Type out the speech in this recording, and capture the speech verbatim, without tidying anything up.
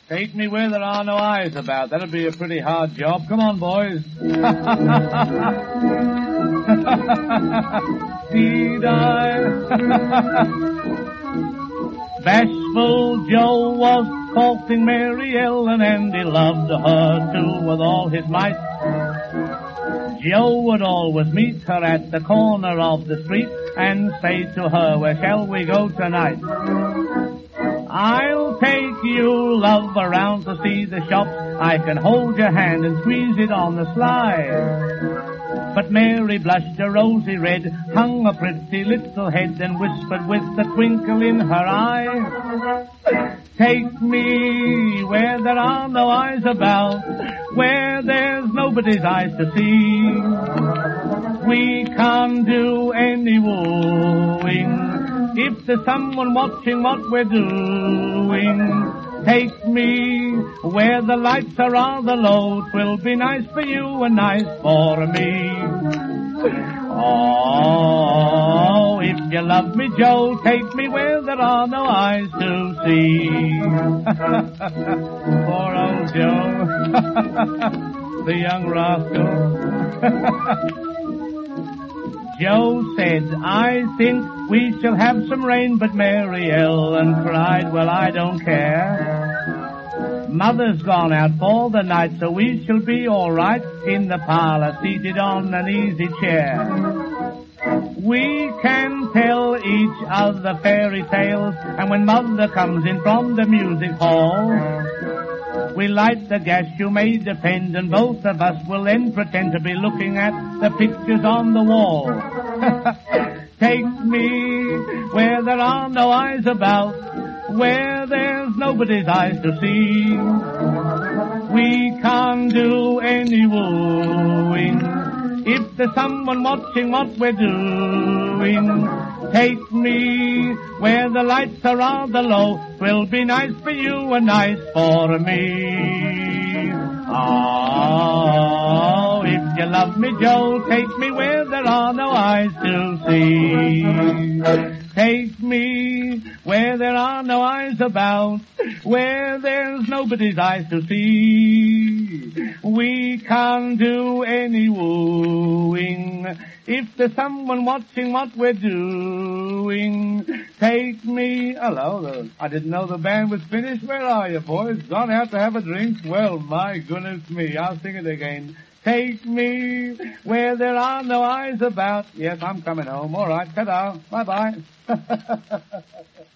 Take me where there are no eyes about. That'll be a pretty hard job. Come on, boys. Dee-di. Bashful Joe was courting Mary Ellen, and he loved her too with all his might. Joe would always meet her at the corner of the street and say to her, where shall we go tonight? I'll take you, love, around to see the shops. I can hold your hand and squeeze it on the sly. But Mary blushed a rosy red, hung a pretty little head, and whispered with a twinkle in her eye, take me where there are no eyes about, where there's nobody's eyes to see. We can't do any wooing if there's someone watching what we're doing. Take me where the lights are rather low. 'Twill be nice for you and nice for me. Oh, if you love me, Joe, take me where there are no eyes to see. Poor old Joe. The young rascal. Joe said, I think we shall have some rain, but Mary Ellen cried, well, I don't care. Mother's gone out for the night, so we shall be all right in the parlor, seated on an easy chair. We can tell each other fairy tales, and when Mother comes in from the music hall, we light the gas, you may depend, and both of us will then pretend to be looking at the pictures on the wall. Take me where there are no eyes about, where there's nobody's eyes to see. We can't do any wooing if there's someone watching what we're doing. Take me where the lights are rather low. 'Twill be nice for you and nice for me. Oh, if you love me, Joe, take me where there are no eyes to see. Take me where there are no eyes about, where there's nobody's eyes to see. We can't do any wooing if there's someone watching what we're doing. Take me... Hello, I didn't know the band was finished. Where are you, boys? Gone out to have a drink? Well, my goodness me, I'll sing it again. Take me where there are no eyes about. Yes, I'm coming home. All right, ta-da. Bye-bye.